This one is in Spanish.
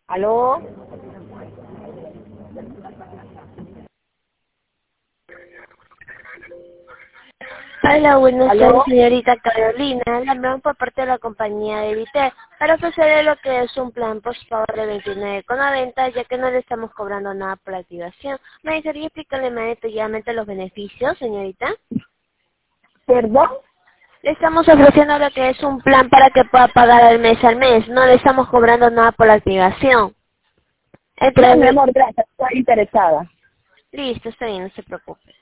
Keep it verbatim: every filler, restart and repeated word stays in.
¿Aló? Hola, buenas tardes, ¿Aló? señorita Carolina. La llamo por parte de la compañía de Viter para ofrecerle lo que es un plan postpago de veintinueve con noventa, ya que no le estamos cobrando nada por la activación. ¿Me gustaría explicarle más detalladamente los beneficios, señorita? ¿Perdón? Le estamos ofreciendo lo que es un plan para que pueda pagar al mes al mes. No le estamos cobrando nada por la activación. No, mi Entre... amor, gracias. Estoy interesada. Listo, está bien, no se preocupe.